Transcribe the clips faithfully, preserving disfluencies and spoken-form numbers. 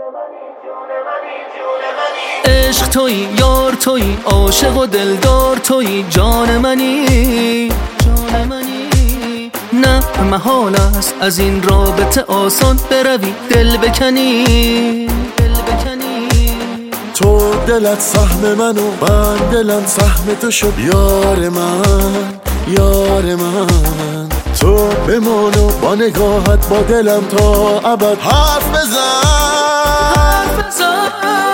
عشق تویی، یار تویی، عاشق و دلدار تویی، جان منی، جان منی. نه محال است از این رابطه آسان بروی دل بکنی، دل بکنی. تو دلت سهم من و من دلم سهم تو شد، یار من، یار من. تو بمان و با نگاهت با دلم تا ابد حرف بزن، حرف بزن.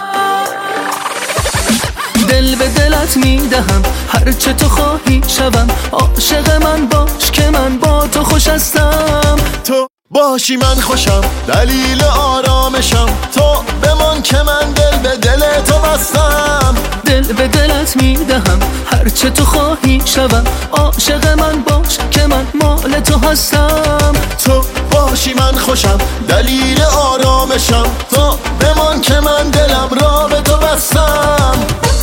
دل به دلت میدهم، هرچه تو خواهی شوم. عاشق من باش که من با تو خوش هستم. تو باشی من خوشم، دلیل آرامشم. تو بمان که من دل به دل تو بستم. دل به دلت میدهم، هرچه تو خواهی شوم. عاشق من باش که من مال تو هستم. تو باشی من خوشم، دلیل آرامشم. تو بمان که من دلم را به تو بستم.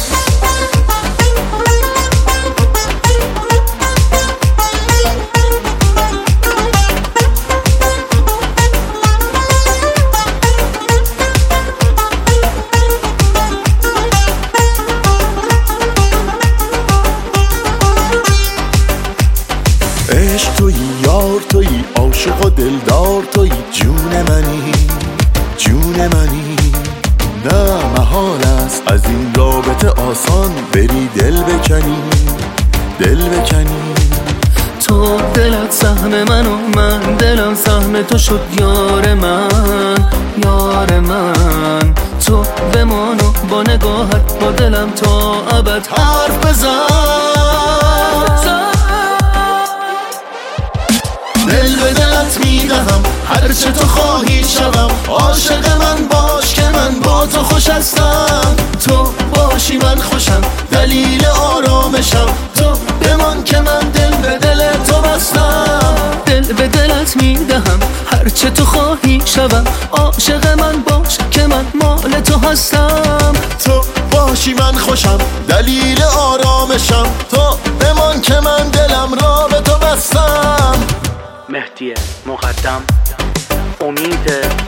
عشق تویی، یار تویی، عاشق و دلدار تویی، جون منی، جون منی. نه محال است از این رابطه آسان بری دل بکنی، دل بکنی. تو دلت سهم من و من دلم سهم تو شد، یار من، یار من. تو بمان و با نگاهت با دلم تا ابد حرف بزن. دل به دلت میدهم، هرچه تو خواهی شوم. عاشق من باش که من با تو خوش هستم. تو باشی من خوشم، دلیل آرامشم. تو بمان که من دل به دل تو بستم. دل به دلت میدهم، هرچه تو خواهی شوم. عاشق من باش که من مال تو هستم. تو باشی من خوشم، دلیل آرامشم. تو بمان که من دلم را به تو بستم. مهدی مقدم، امید